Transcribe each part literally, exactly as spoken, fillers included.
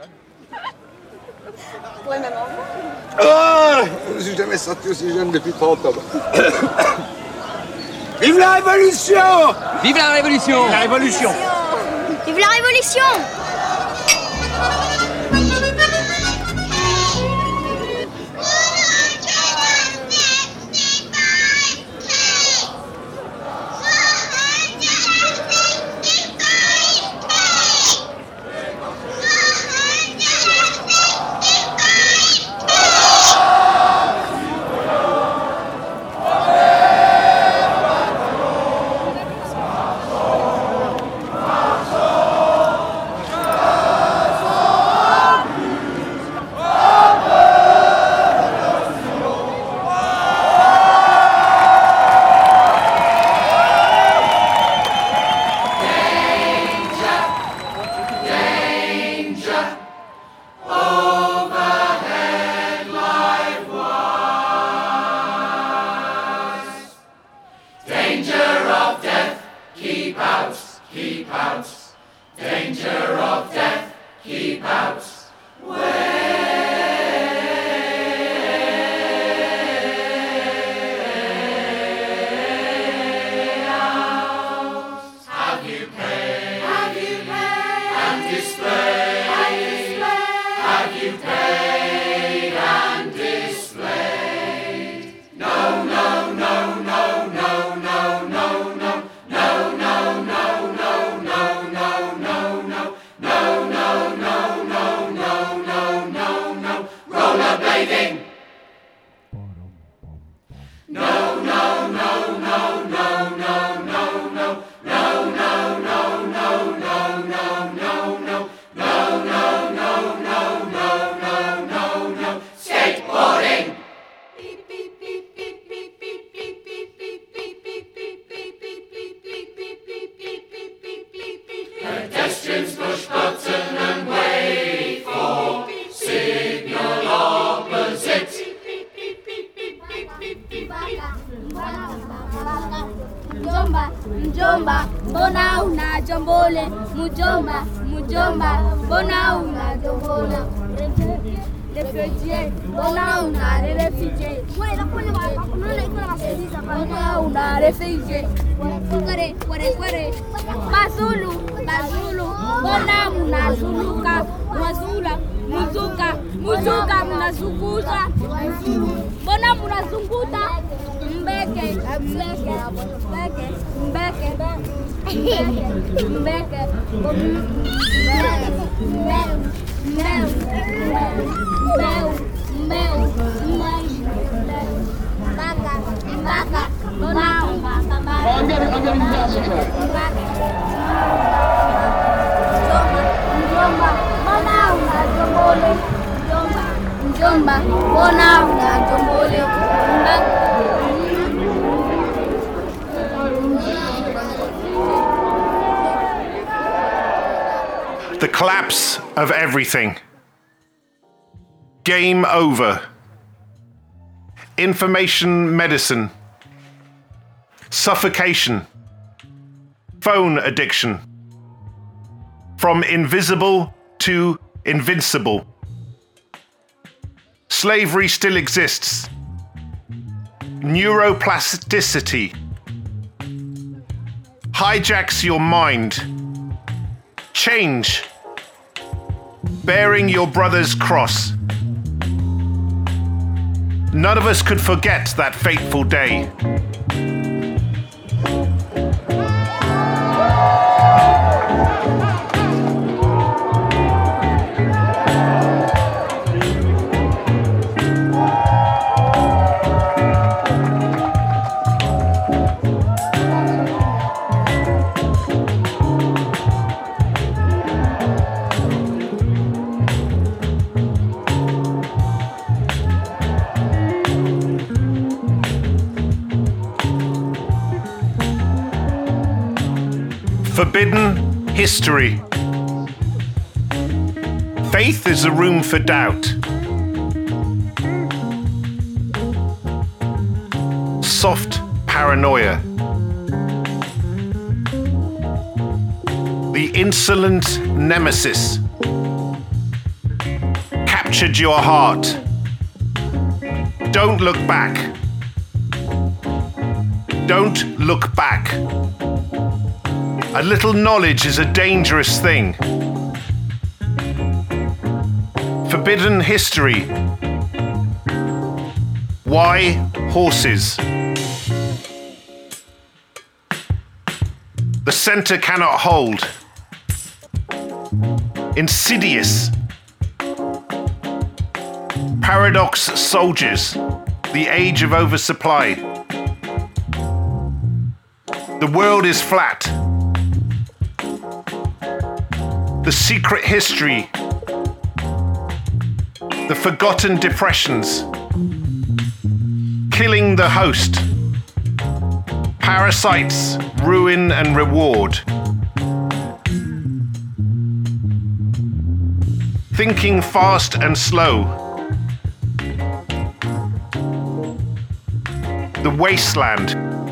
Pour même enfant. Oh, je ne suis jamais sorti aussi jeune depuis trente ans. Vive la Révolution! Vive la Révolution! La Révolution! Vive la Révolution! Mjomba, mjomba, mbona una jombole? Mjomba, mjomba, mbona una jombole? Refugee, mbona una refugee? Mbona una refugee? Kware, kware, kware. Bazulu, Bazulu, mbona mnazuluka? Mwazula, muzuka, muzuka mnazunguza. Mbona mnazunguta? Mbeke, mbeke, mbeke, mbeke, mbeke, mbeke, mbeu, mbeu, mbeu, mbaka, mbaka, mbona, mbaka, I'm getting, I'm getting massacred. Mjomba, mbona una jombole? Mjomba, mjomba, mbona una jombole? The collapse of everything. Game over. Information medicine. Suffocation. Phone addiction. From invisible to invincible. Slavery still exists. Neuroplasticity hijacks your mind. Change. Bearing your brother's cross. None of us could forget that fateful day. Forbidden history. Faith is a room for doubt. Soft paranoia. The insolent nemesis. captured your heart. Don't look back. Don't look back. A little knowledge is a dangerous thing. Forbidden history. Why horses? The center cannot hold. Insidious. Paradox soldiers. The age of oversupply. The world is flat. The secret history. The forgotten depressions. Killing the host. Parasites, ruin and reward. Thinking fast and slow. The wasteland.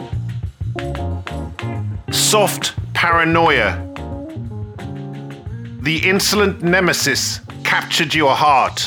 Soft paranoia. The insolent nemesis captured your heart.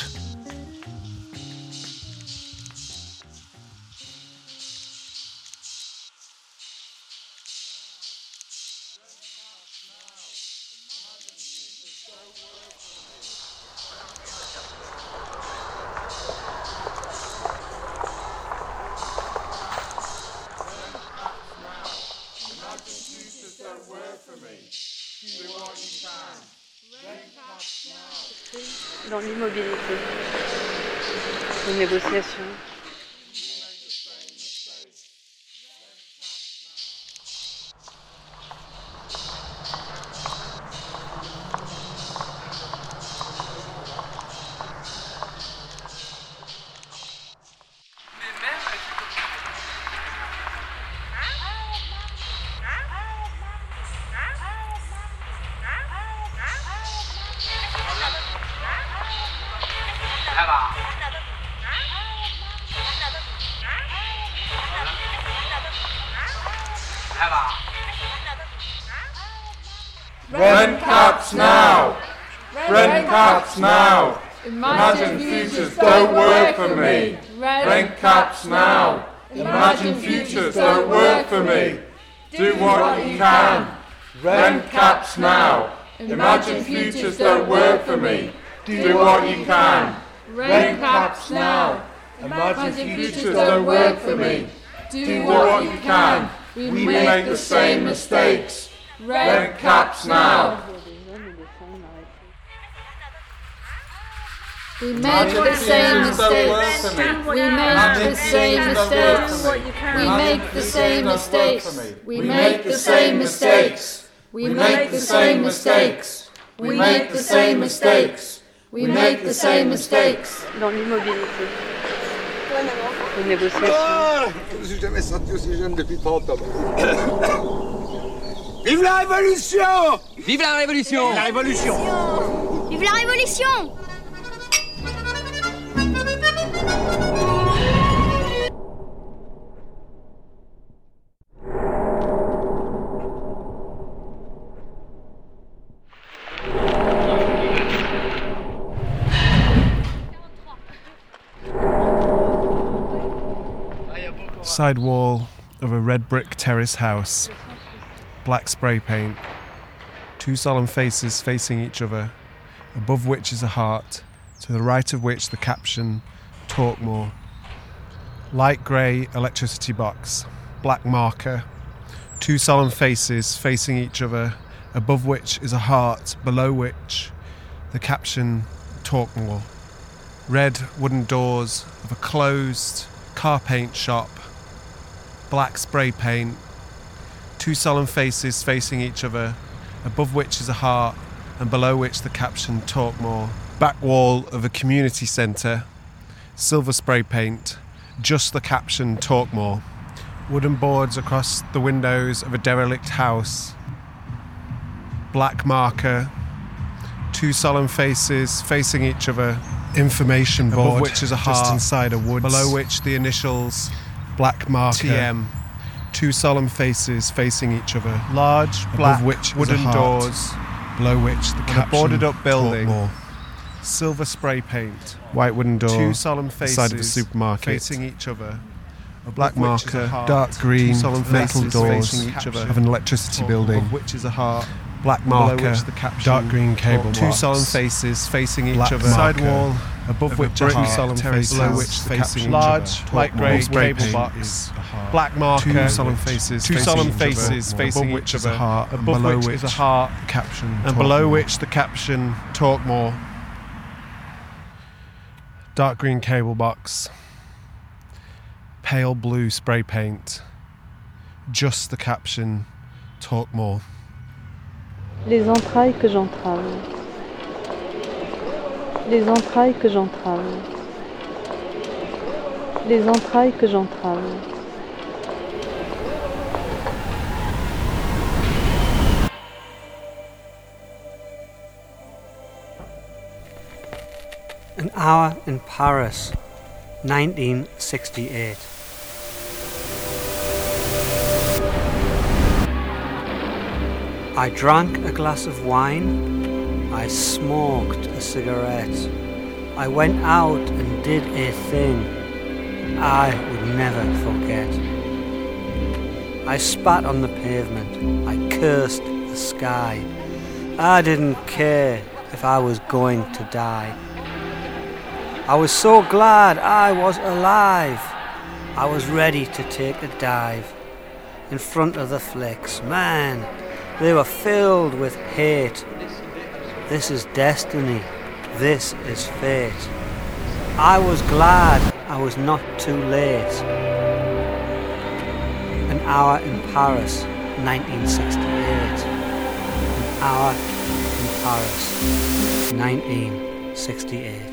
Dans l'immobilité, les négociations. Rent caps now! Rent caps now! Imagine futures don't work for me! Rent caps now! Imagine futures don't work for me! Do what you can! Rent caps now! Imagine futures don't work for me! Do what you can! Rent caps now! Imagine futures don't work for me! Do what you can! We make the same mistakes! Rent caps now! We make the same mistakes. We make the same mistakes. We make the same mistakes. We make the same mistakes. We make the same mistakes. We make the same mistakes. We make the same mistakes. Dans l'immobilité, Ouais, maman. les négociations. Ah, je me suis jamais senti aussi jeune depuis trente ans. Vive la Révolution! Vive la Révolution! La Révolution! Vive la Révolution! Side wall of a red brick terrace house. Black spray paint. Two solemn faces facing each other, above which is a heart, to the right of which the caption, "Talk More." Light grey electricity box. Black marker. Two solemn faces facing each other, above which is a heart, below which the caption, "Talk More." Red wooden doors of a closed car paint shop. Black spray paint. Two solemn faces facing each other, above which is a heart, and below which the caption, "Talk More." Back wall of a community centre. Silver spray paint. Just the caption, "Talk More." Wooden boards across the windows of a derelict house. Black marker. Two solemn faces facing each other. Information board, above which is a heart, just inside a woods, below which the initials, black marker, T M. Two solemn faces facing each other. Large, black, which wooden doors, below which the caption, "A boarded up building." Silver spray paint. White wooden door. Two solemn faces. Side of the supermarket. Facing each other. A black marker. Dark green. Two solemn metal doors. Facing each other. Of an electricity building. Of which is a heart. Black marker. The caption, dark green cable. Two box. Solemn faces facing each black other. Side wall. Above which a heart. Solemn faces. Below which the caption. Large light grey cable box. Black marker. Two solemn faces. Two solemn faces facing each other. Above which is a heart. Caption. And below which the caption. Talk more. Dark green cable box. Pale blue spray paint. Just the caption. Talk more. Les entrailles que j'entrave. Les entrailles que j'entrave. Les entrailles que j'entrave. An Hour in Paris, nineteen sixty-eight. I drank a glass of wine, I smoked a cigarette, I went out and did a thing I would never forget. I spat on the pavement, I cursed the sky, I didn't care if I was going to die. I was so glad I was alive, I was ready to take a dive in front of the flicks, man. They were filled with hate. This is destiny. This is fate. I was glad I was not too late. An Hour in Paris, nineteen sixty-eight. An Hour in Paris, nineteen sixty-eight.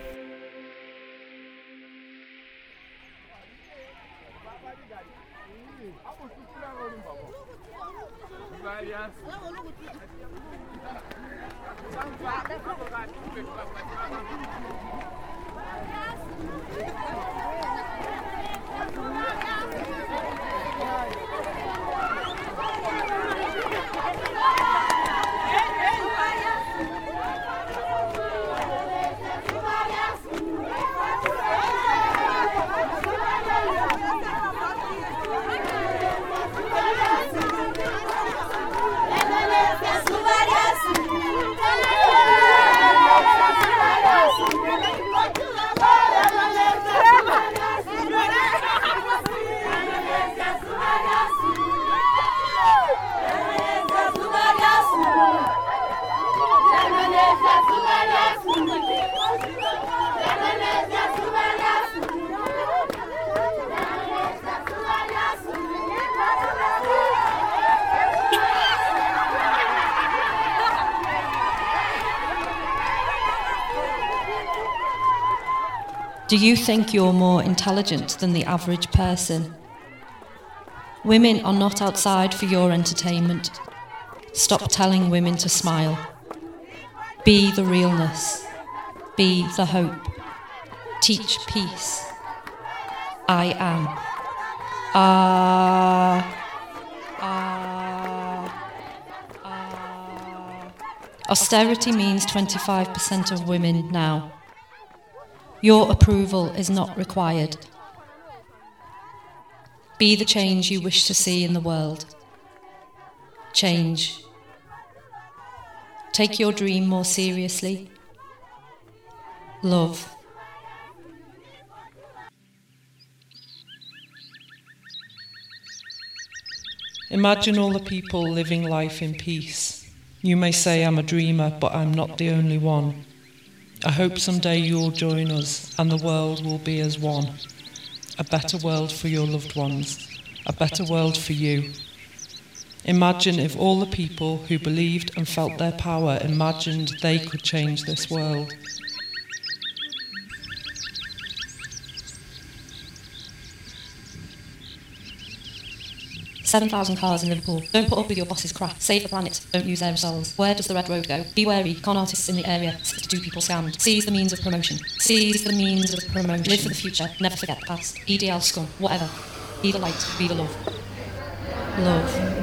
Do you think you're more intelligent than the average person? Women are not outside for your entertainment. Stop telling women to smile. Be the realness. Be the hope. Teach peace. I am. Ah. Ah. Ah. Austerity means twenty-five percent of women now. Your approval is not required. Be the change you wish to see in the world. Change. Take your dream more seriously. Love. Imagine all the people living life in peace. You may say I'm a dreamer, but I'm not the only one. I hope someday you'll join us and the world will be as one. A better world for your loved ones. A better world for you. Imagine if all the people who believed and felt their power imagined they could change this world. seven thousand cars in Liverpool. Don't put up with your boss's crap. Save the planet. Don't use aerosols. Where does the red road go? Be wary. Con artists in the area. sixty-two people scammed. Seize the means of promotion. Seize the means of promotion. Live for the future. Never forget the past. E D L scum. Whatever. Be the light. Be the love. Love.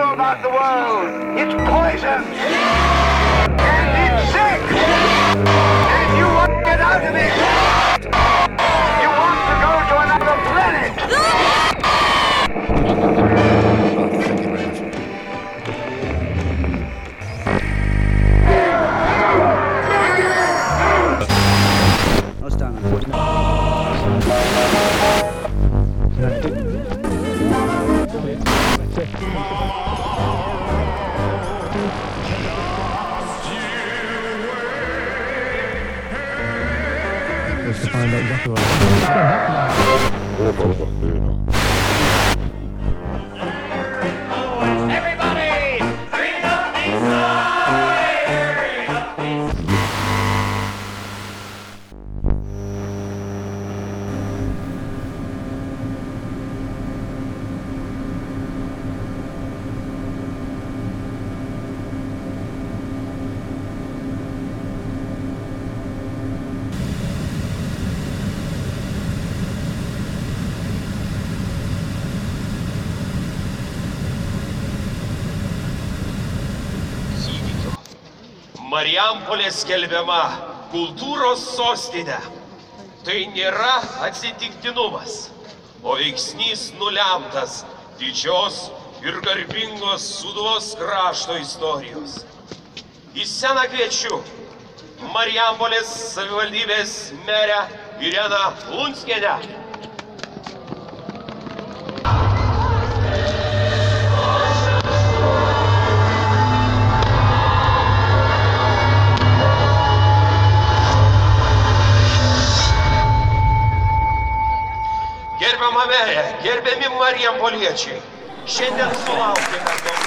know about the world. It's poison. And it's sick. And you want to get out of it. You want to go to another planet. Thank you very much. I was down forty Just to find out exactly what Everybody, bring up inside. Marijampolė skelbiama kultūros sostinė. Tai nėra atsitiktinumas, o veiksnys nulemtas didžios ir garbingos Sūduvos krašto istorijos. Į sceną kviečiu Marijampolės savivaldybės merę Ireną Lunskienę. Gerbiama merė, gerbiami marijampoliečiai, šiandien sulaukėme dovanų.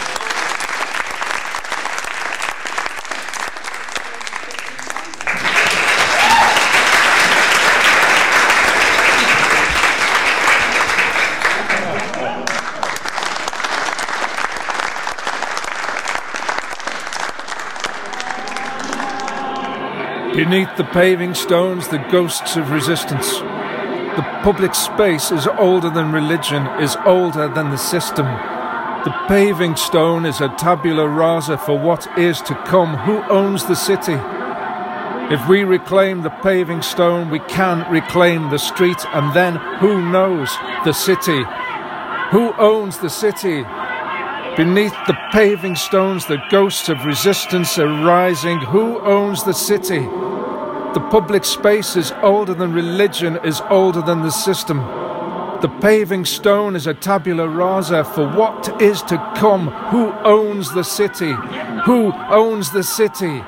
Beneath the paving stones, the ghosts of resistance. The public space is older than religion, is older than the system. The paving stone is a tabula rasa for what is to come. Who owns the city? If we reclaim the paving stone, we can reclaim the street, and then who knows the city? Who owns the city? Beneath the paving stones, the ghosts of resistance are rising. Who owns the city? The public space is older than religion, is older than the system. The paving stone is a tabula rasa for what is to come. Who owns the city? Who owns the city?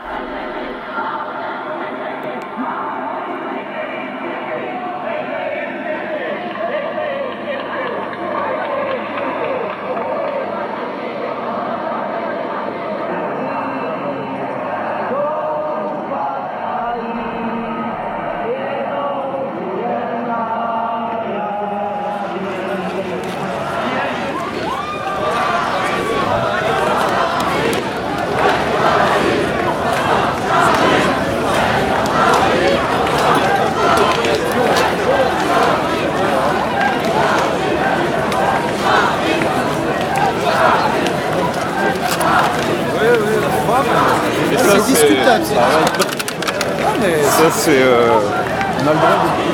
C'est discutable, ça. Ah, mais ça, c'est. Euh... On a le droit de.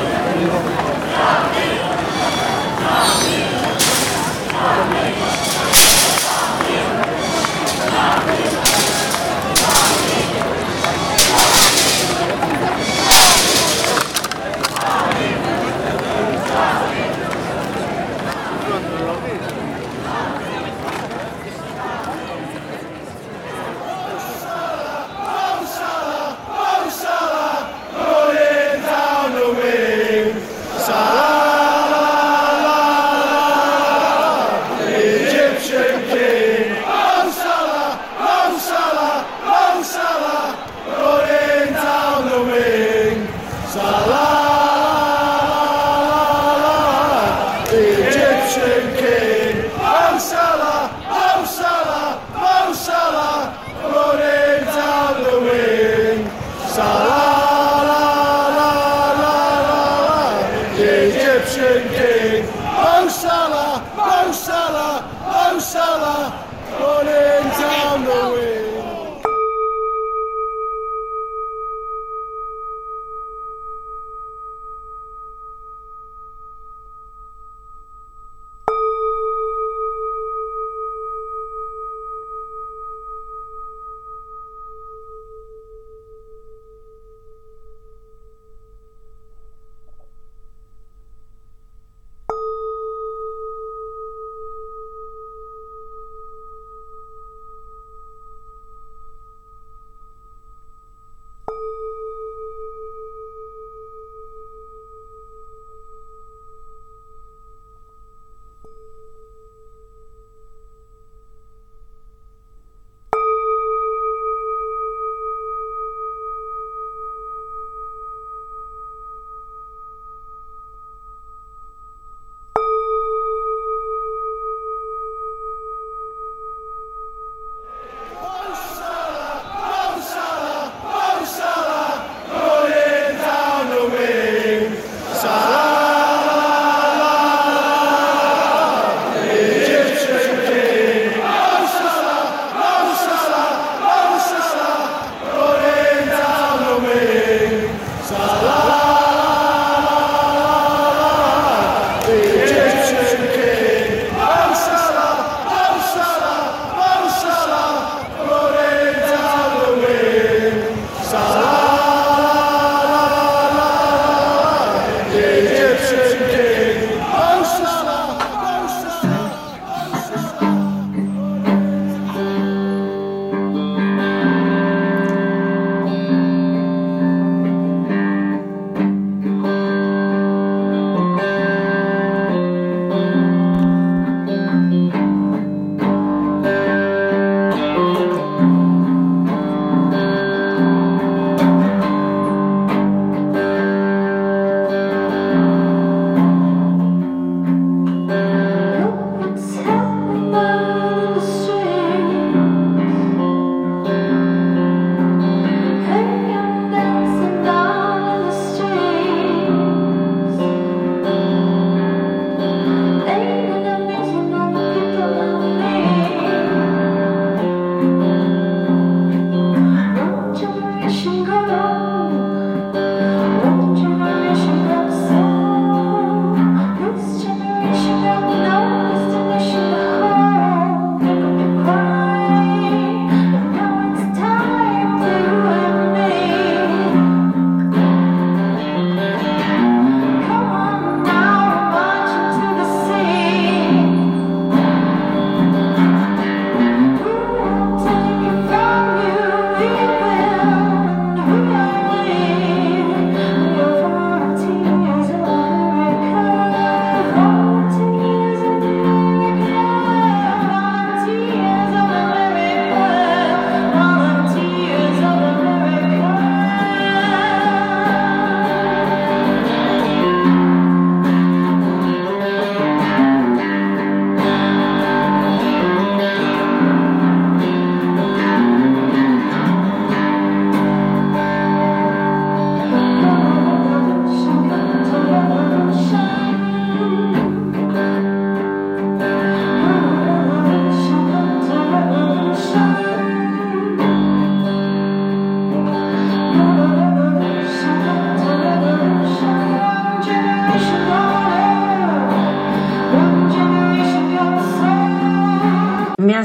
Away.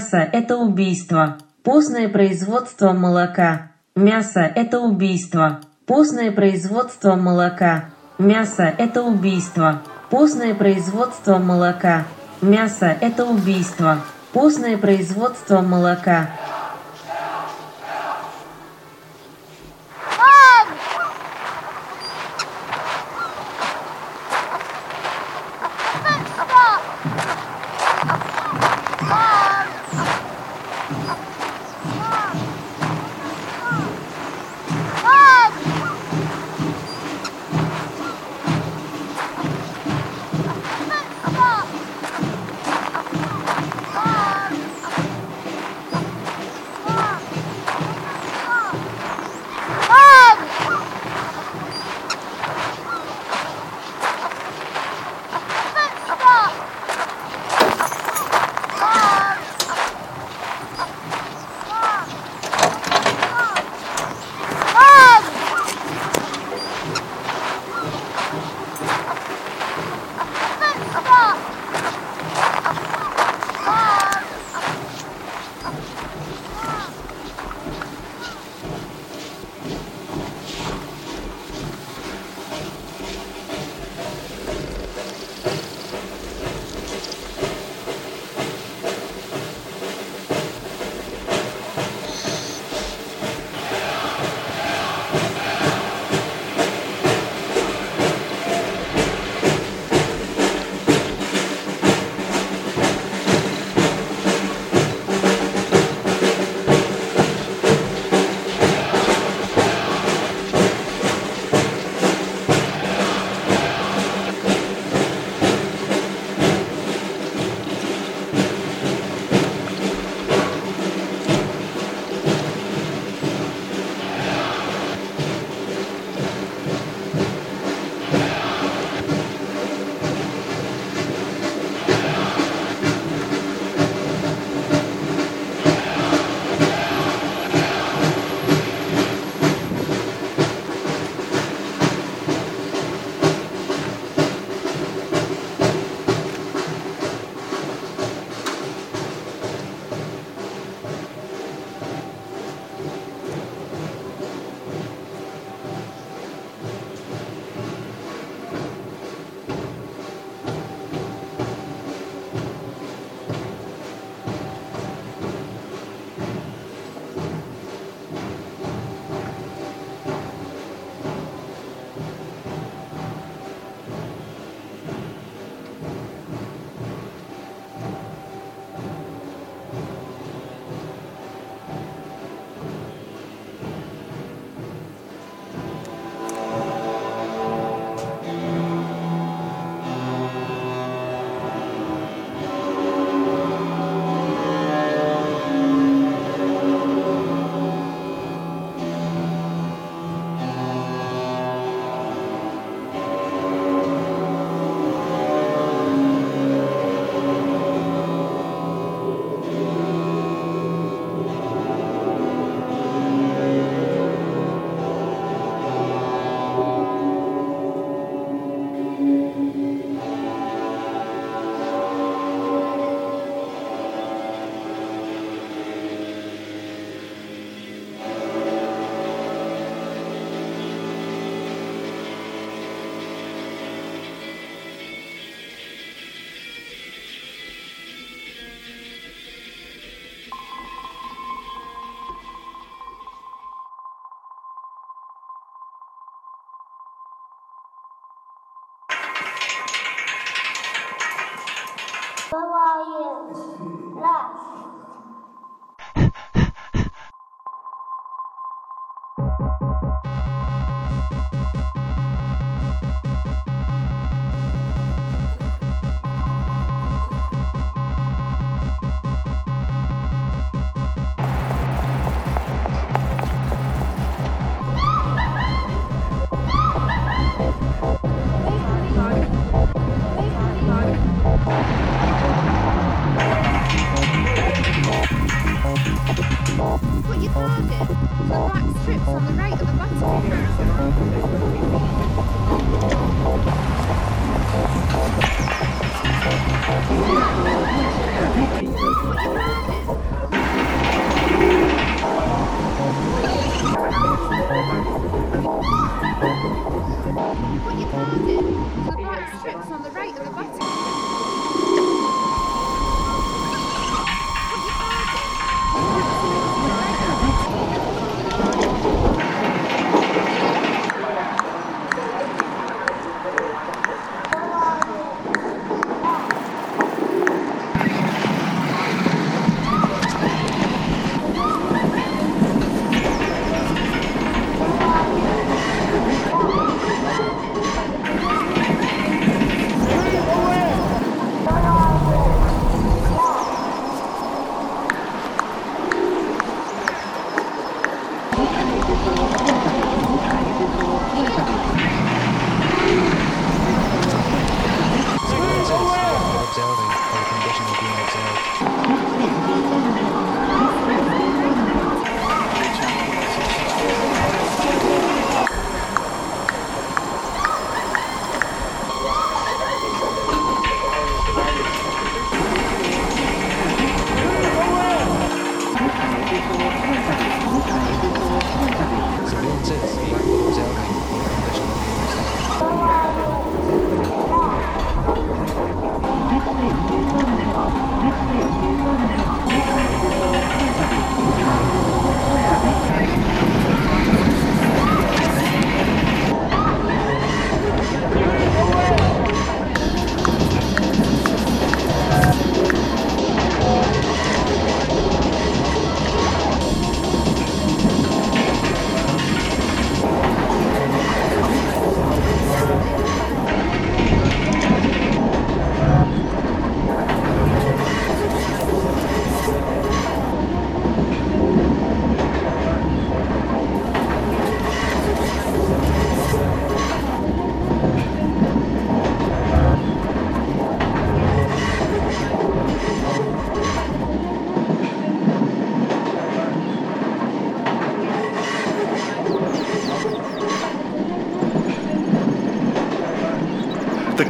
Мясо – это убийство. Постное производство молока. Мясо – это убийство. Постное производство молока. Мясо – это убийство. Постное производство молока. Мясо – это убийство. Постное производство молока.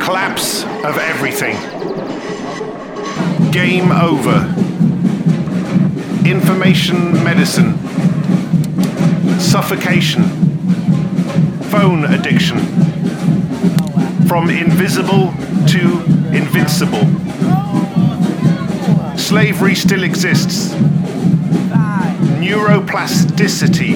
collapse of everything. Game over. Information medicine. Suffocation. Phone addiction. From invisible to invincible. Slavery still exists. Neuroplasticity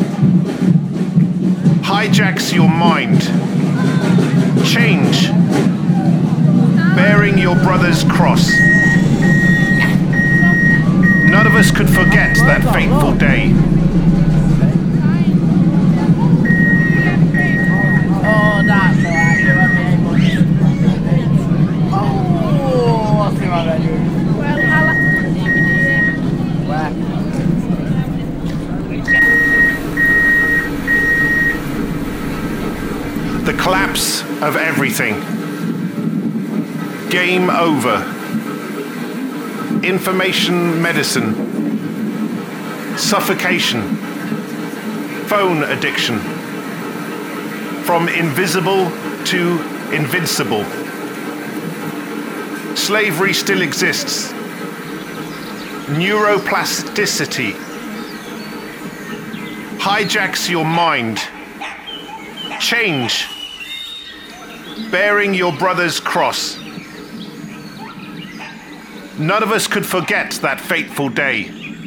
hijacks your mind. Change. Bearing your brother's cross. None of us could forget that fateful day. The collapse of everything. Game over. Information medicine. Suffocation. Phone addiction. From invisible to invincible. Slavery still exists. Neuroplasticity hijacks your mind. Change. Bearing your brother's cross. None of us could forget that fateful day.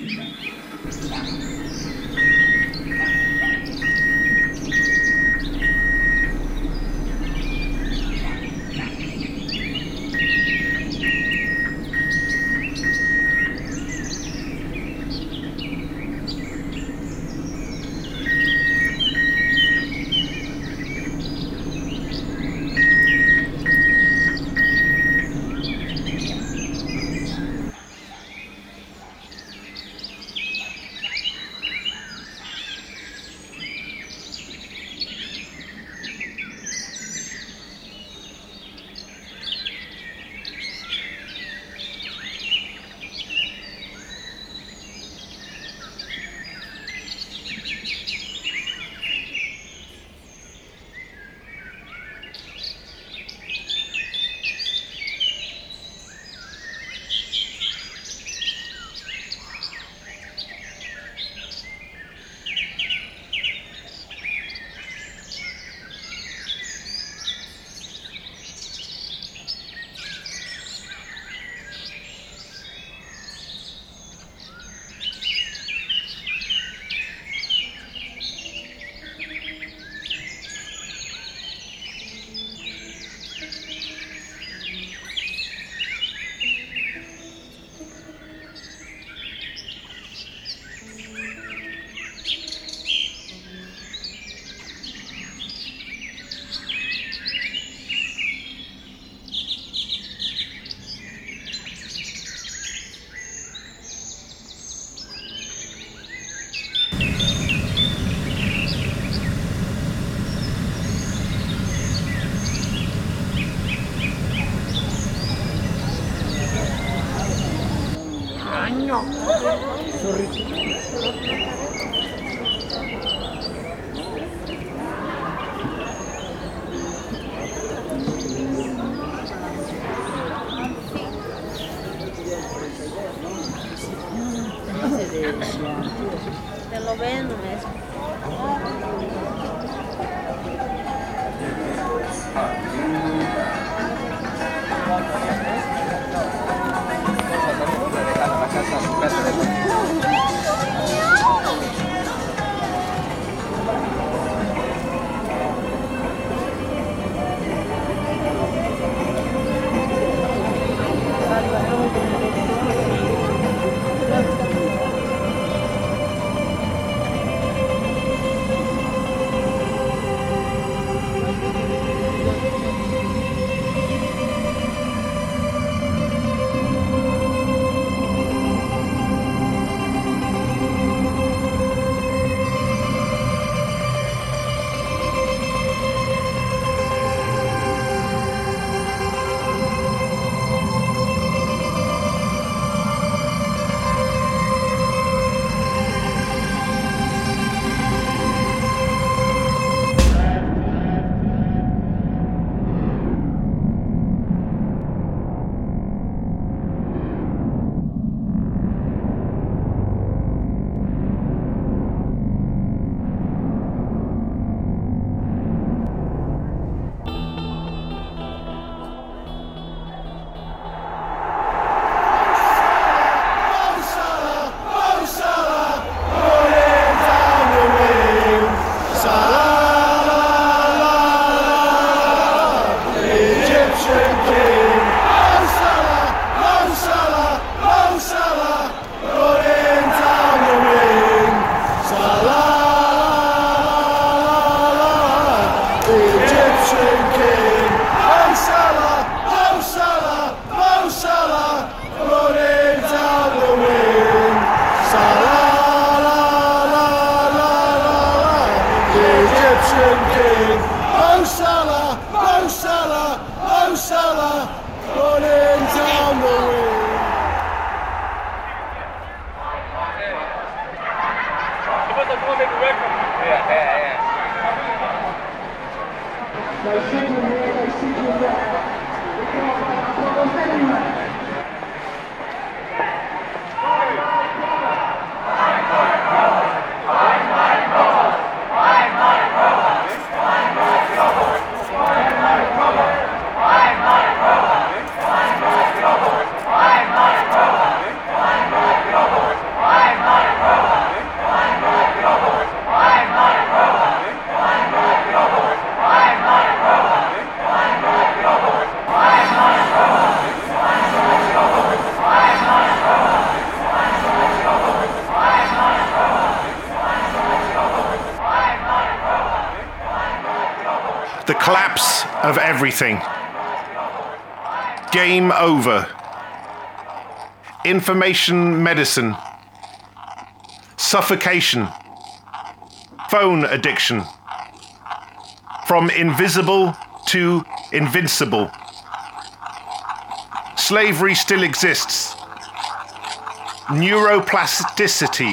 Te lo vendo mesmo. Egyptian king. Mo Salah, Mo Salah, Mo Salah, running down the wing. Yeah, yeah, yeah. The collapse of everything. Game over. Information medicine. Suffocation. Phone addiction. From invisible to invincible. Slavery still exists. Neuroplasticity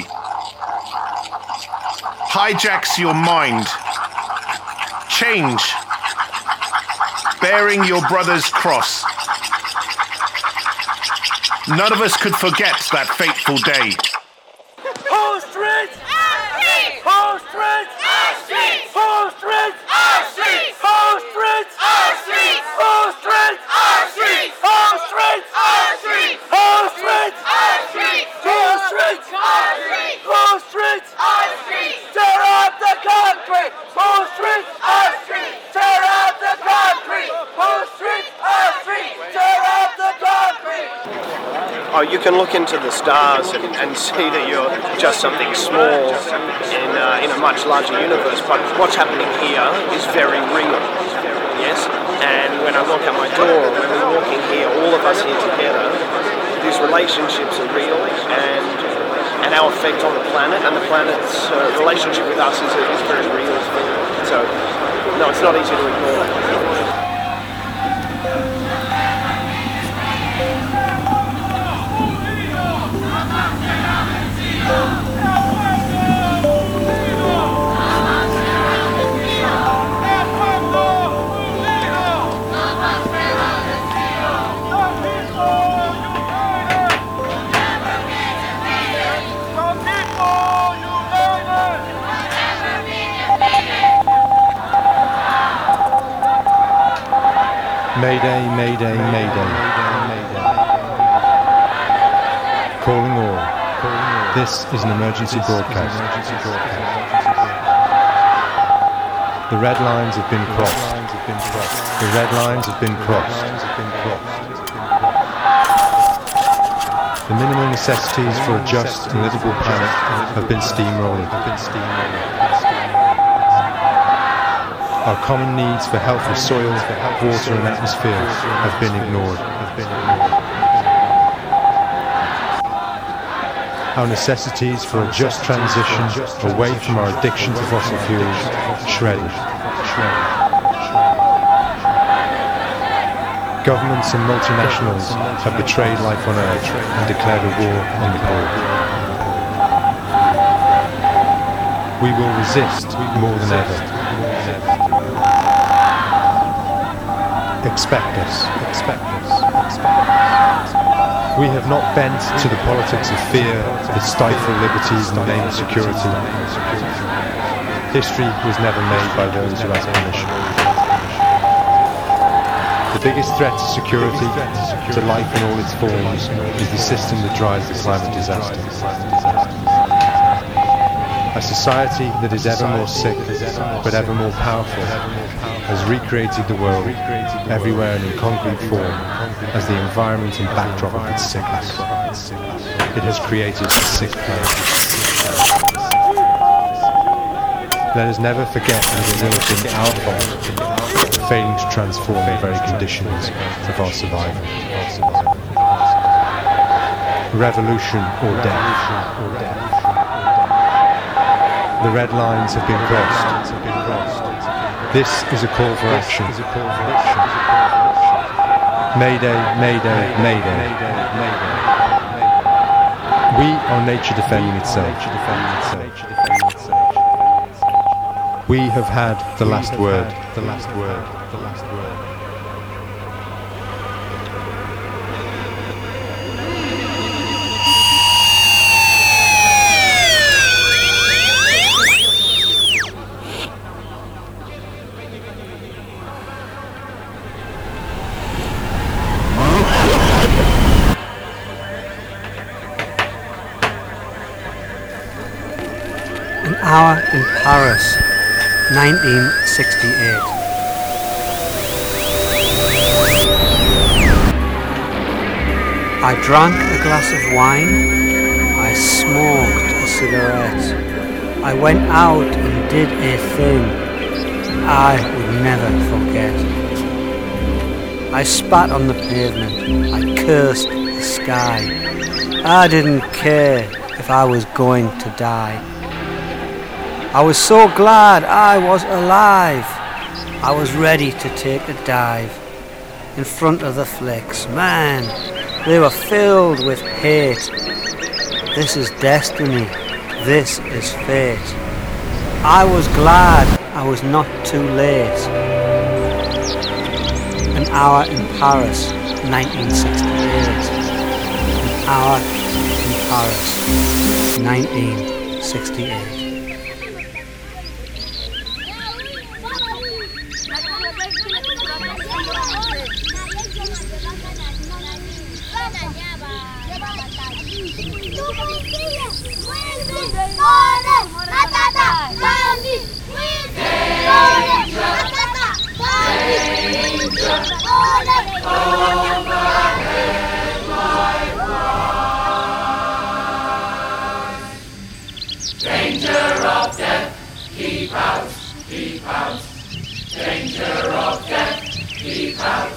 hijacks your mind. Change. Bearing your brother's cross. None of us could forget that fateful day. Whole streets! Our streets! Whole streets! Our streets! Whole streets! Our streets! Whole streets! Our streets! Whole streets! Our streets! Whole streets! Our streets! Whole streets! Our streets! Whole streets! Our streets! Whole streets! Our streets! Tear up the concrete! Whole streets! Our streets! Tear up the concrete! Whole streets! Our streets! Tear up the concrete! Oh, you can look into the stars and, and see that you're just something small in, uh, in a much larger universe, but what's happening here is very real, yes? And when I walk out my door, when we're walking here, all of us here together, these relationships are real, and and our effect on the planet, and the planet's uh, relationship with us is, is very real. So, no, it's not easy to ignore. Mayday, Mayday, Mayday. Calling all. This is an emergency broadcast. The red lines have been crossed. The red lines have been crossed. The minimal necessities for a just and livable planet have been steamrolling. Our common needs for healthy soil, water and atmosphere have been ignored. Our necessities for a just transition away from our addiction to fossil fuels shredded. Governments and multinationals have betrayed life on Earth and declared a war on the poor. We will resist more than ever. Expect us, expect us, expect us. We have not bent to the politics of fear that stifle liberties in the name of security. History was never made by those who ask permission. The biggest threat to security, to life in all its forms, is the system that drives the climate disaster. A society that is ever more sick, but ever more powerful, has recreated the world everywhere and in concrete form as the environment and backdrop of its sickness. It has created a sick planet. Let us never forget that it has been our fault, failing to transform the very conditions of our survival. Revolution or death. The red lines have been crossed. This is a call for action. Mayday, mayday, mayday. We are nature defending itself. We have had the last word. The last word. The last word. An hour in Paris, nineteen sixty-eight. I drank a glass of wine, I smoked a cigarette, I went out and did a thing I would never forget. I spat on the pavement, I cursed the sky, I didn't care if I was going to die. I was so glad I was alive. I was ready to take a dive in front of the flicks. Man, they were filled with hate. This is destiny. This is fate. I was glad I was not too late. An hour in Paris, nineteen sixty-eight. An hour in Paris, nineteen sixty-eight. Danger of death, keep out, keep out. Danger of death, keep out.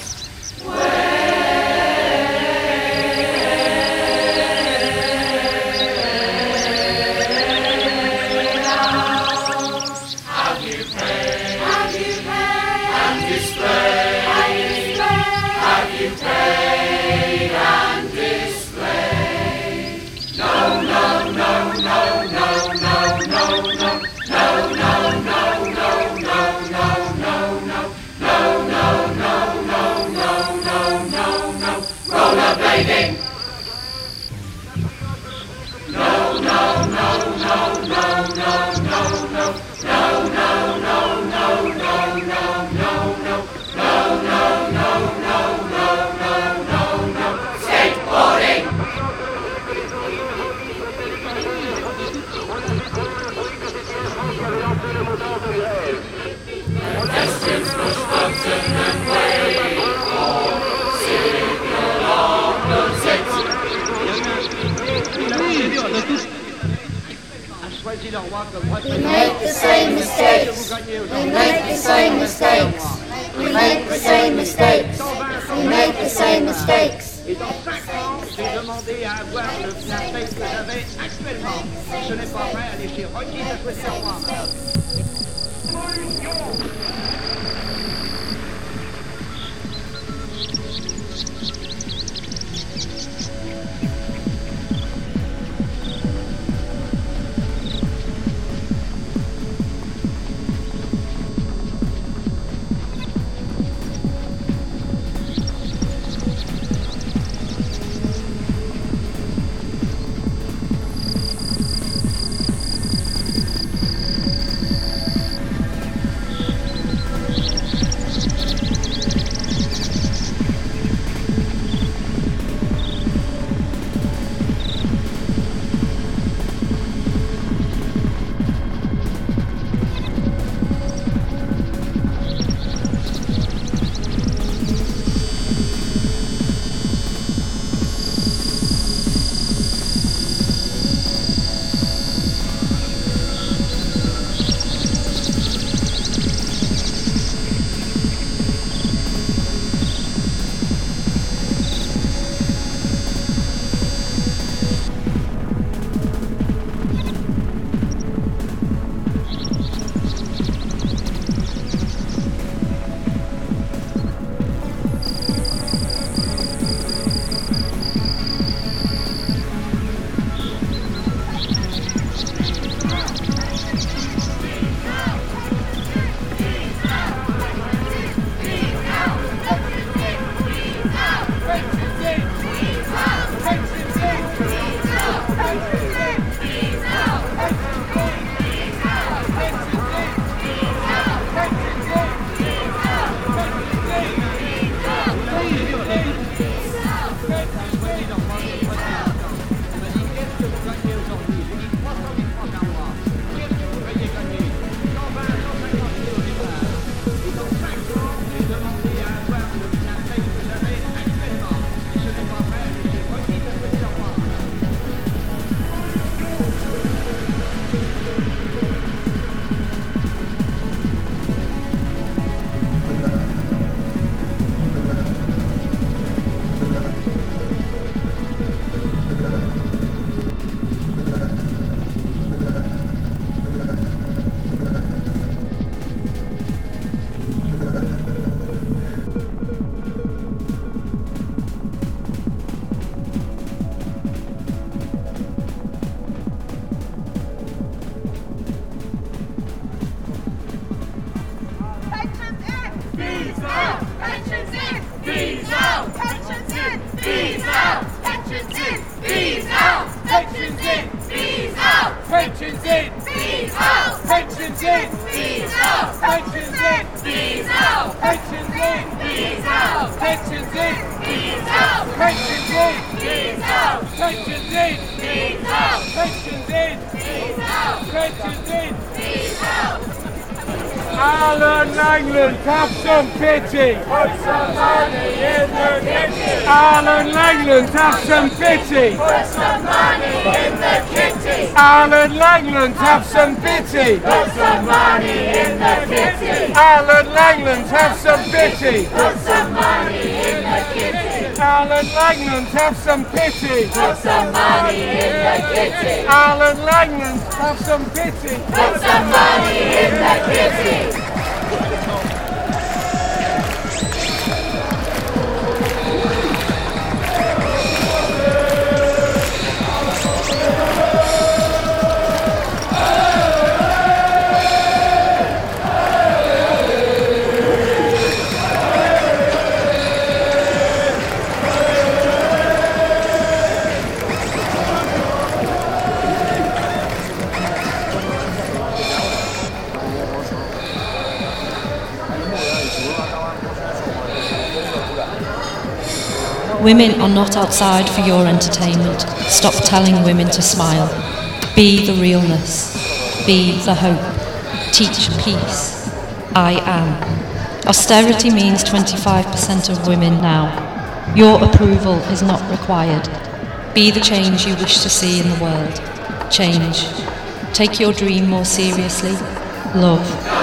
We make the same mistakes. We make the same mistakes. We make the same mistakes. We make the same mistakes. Et dans cinq ans, j'ai demandé à avoir le Snapchat que j'avais actuellement. Je n'ai pas prêt à aller chez Rocky de souhaiter au revoir. in! Pensions out! Pensions in! Pensions out! Pensions in! Pensions out! Pensions in! Pensions out! Pensions in! Pensions out! Pensions in! Pensions out! Pensions in! Pensions out! Pensions in! Pensions out! Alan Langland, have some pity! Put some money in the kitty! Alan Langland, have some pity! Put some money in the kitty! Alan Langland, have some pity! Put some money in the kitty! Alan Langland, have some pity! Put some money in the kitty! Alan Langland, have some pity! Put some money in the kitty! Alan Langland, have some pity! Put some money in the kitty! Women are not outside for your entertainment. Stop telling women to smile. Be the realness. Be the hope. Teach peace. I am. Austerity means twenty-five percent of women now. Your approval is not required. Be the change you wish to see in the world. Change. Take your dream more seriously. Love.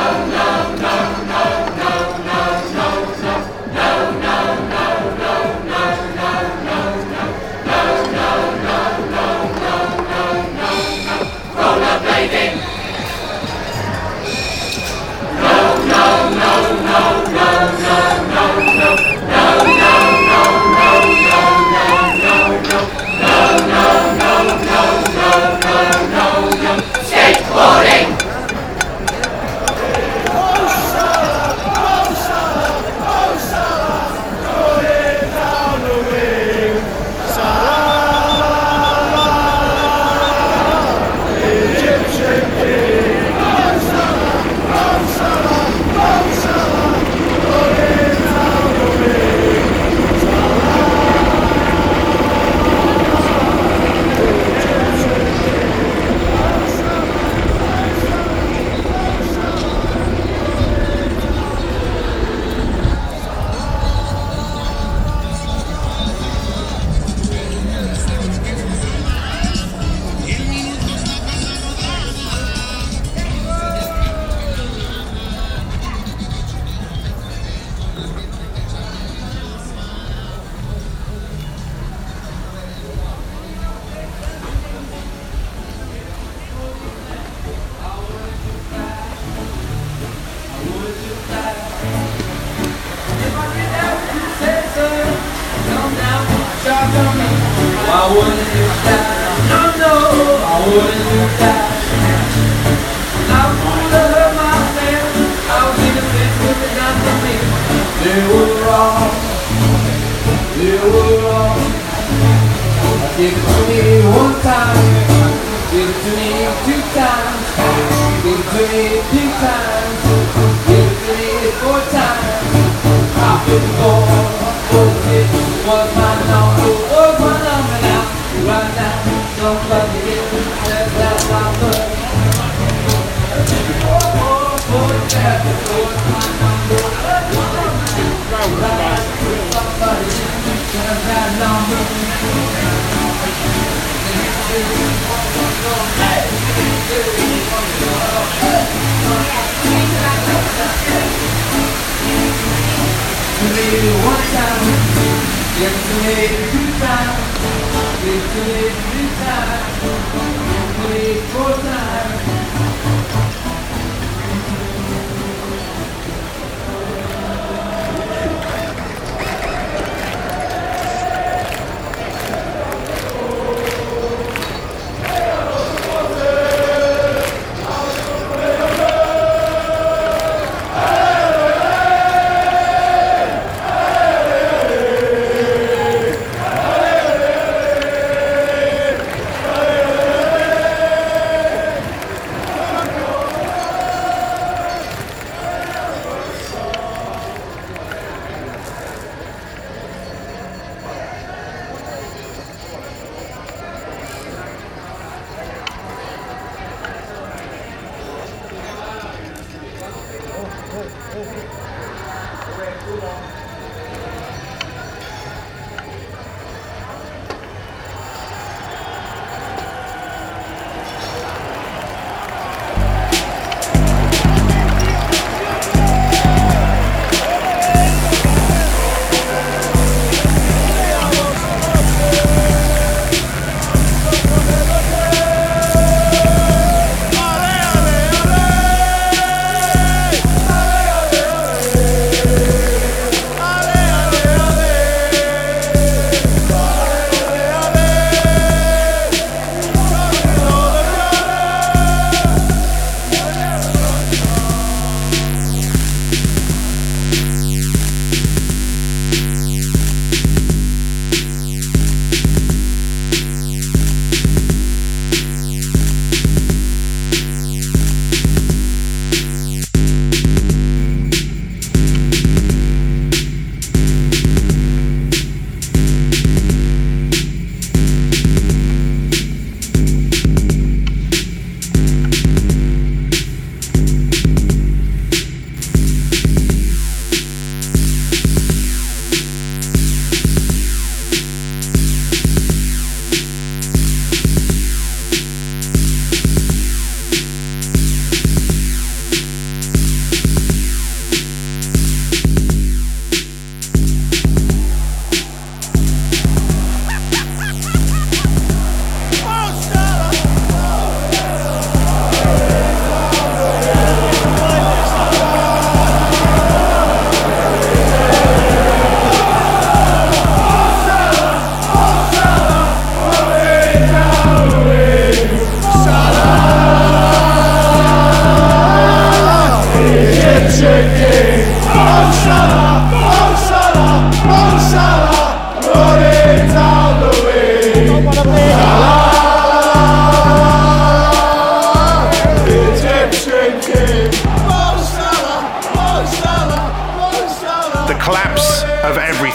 I wouldn't do that. No, no, I wouldn't do that. I would have hurt myself. I was in a place with the gun for me. They were wrong. They were wrong. Give it to me one time. Give it to me two times. Give it to me three times. Give it to me four times. I've been born. Was it? Was my number? Was my number now? Right now, somebody says that number. Oh, oh, oh, yeah. Was my number? Right now, somebody says that number. To me one time, give to me two times, give to me three times, give to me four times.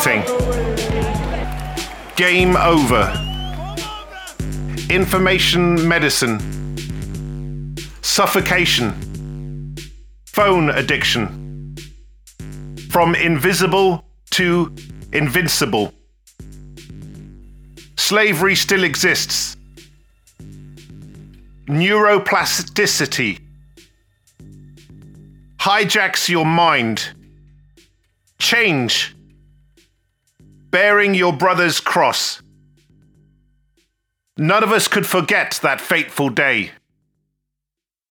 Nothing. Game over. Information medicine. Suffocation. Phone addiction. From invisible to invincible. Slavery still exists. Neuroplasticity. Hijacks your mind. Change. Bearing your brother's cross. None of us could forget that fateful day.